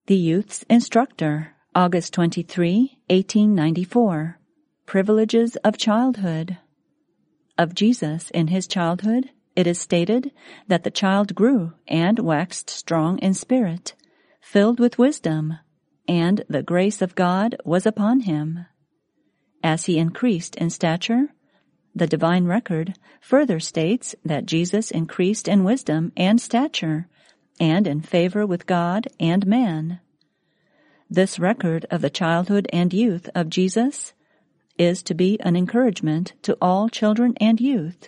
The Youth's Instructor, August 23, 1894. Privileges of Childhood. Of Jesus in his childhood, it is stated that the child grew and waxed strong in spirit, filled with wisdom, and the grace of God was upon him. As he increased in stature, the divine record further states that Jesus increased in wisdom and stature, and in favor with God and man. This record of the childhood and youth of Jesus is to be an encouragement to all children and youth.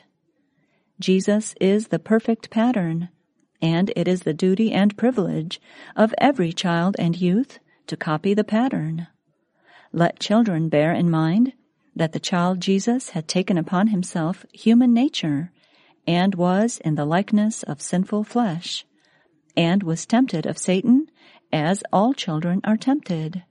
Jesus is the perfect pattern, and it is the duty and privilege of every child and youth to copy the pattern. Let children bear in mind that the child Jesus had taken upon himself human nature, and was in the likeness of sinful flesh, and was tempted of Satan, as all children are tempted.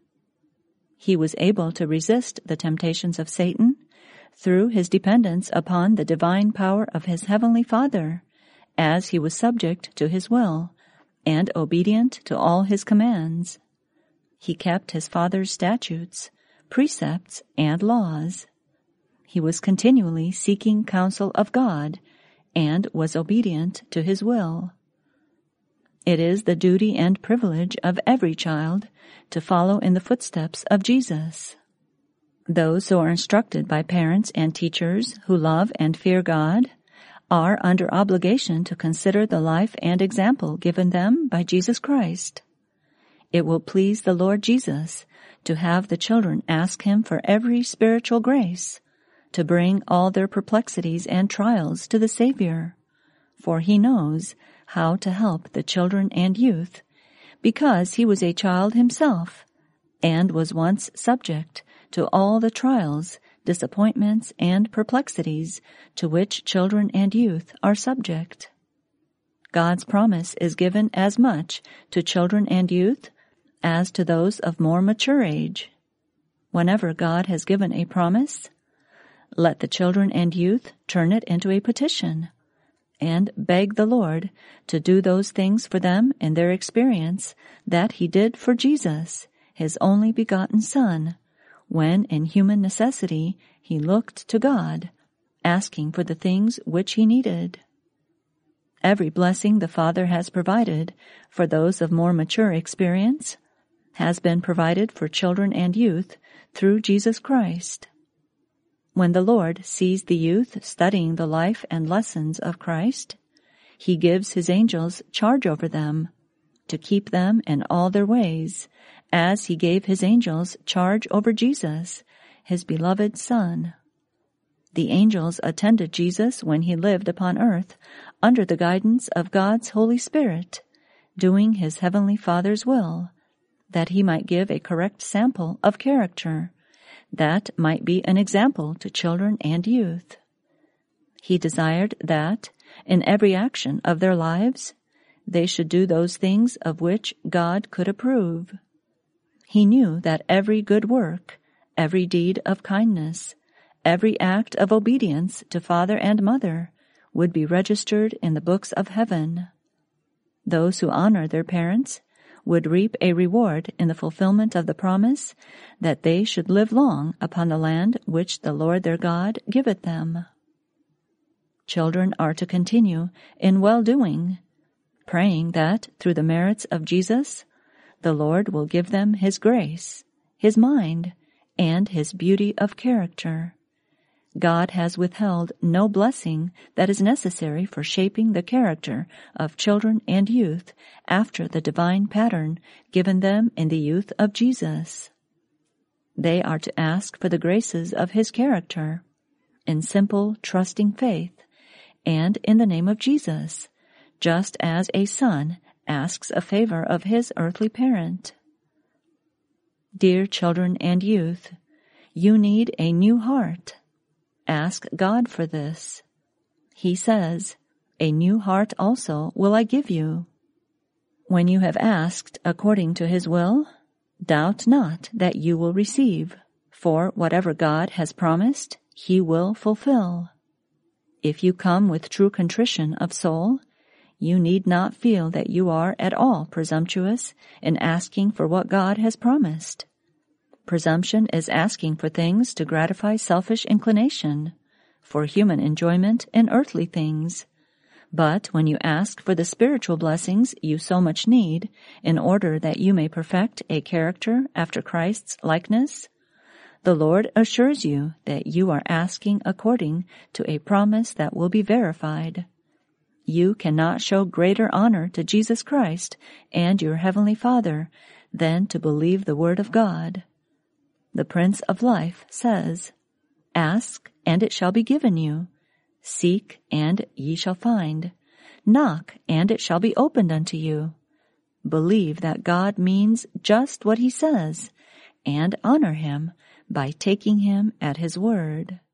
He was able to resist the temptations of Satan through his dependence upon the divine power of his heavenly Father, as he was subject to his will and obedient to all his commands. He kept his Father's statutes, precepts, and laws. He was continually seeking counsel of God and was obedient to his will. It is the duty and privilege of every child to follow in the footsteps of Jesus. Those who are instructed by parents and teachers who love and fear God are under obligation to consider the life and example given them by Jesus Christ. It will please the Lord Jesus to have the children ask him for every spiritual grace, to bring all their perplexities and trials to the Savior, for he knows how to help the children and youth, because he was a child himself, and was once subject to all the trials, disappointments, and perplexities to which children and youth are subject. God's promise is given as much to children and youth as to those of more mature age. Whenever God has given a promise, let the children and youth turn it into a petition, and beg the Lord to do those things for them in their experience that he did for Jesus, his only begotten Son, when in human necessity he looked to God, asking for the things which he needed. Every blessing the Father has provided for those of more mature experience has been provided for children and youth through Jesus Christ. When the Lord sees the youth studying the life and lessons of Christ, he gives his angels charge over them, to keep them in all their ways, as he gave his angels charge over Jesus, his beloved Son. The angels attended Jesus when he lived upon earth under the guidance of God's Holy Spirit, doing his heavenly Father's will, that he might give a correct sample of character, that might be an example to children and youth. He desired that, in every action of their lives, they should do those things of which God could approve. He knew that every good work, every deed of kindness, every act of obedience to father and mother would be registered in the books of heaven. Those who honor their parents would reap a reward in the fulfillment of the promise that they should live long upon the land which the Lord their God giveth them. Children are to continue in well-doing, praying that through the merits of Jesus, the Lord will give them his grace, his mind, and his beauty of character. God has withheld no blessing that is necessary for shaping the character of children and youth after the divine pattern given them in the youth of Jesus. They are to ask for the graces of his character, in simple, trusting faith, and in the name of Jesus, just as a son asks a favor of his earthly parent. Dear children and youth, you need a new heart. Ask God for this. He says, "A new heart also will I give you." When you have asked according to his will, doubt not that you will receive, for whatever God has promised, he will fulfill. If you come with true contrition of soul, you need not feel that you are at all presumptuous in asking for what God has promised. Presumption is asking for things to gratify selfish inclination, for human enjoyment in earthly things. But when you ask for the spiritual blessings you so much need in order that you may perfect a character after Christ's likeness, the Lord assures you that you are asking according to a promise that will be verified. You cannot show greater honor to Jesus Christ and your Heavenly Father than to believe the Word of God. The Prince of Life says, "Ask, and it shall be given you. Seek, and ye shall find. Knock, and it shall be opened unto you." Believe that God means just what He says, and honor Him by taking Him at His word.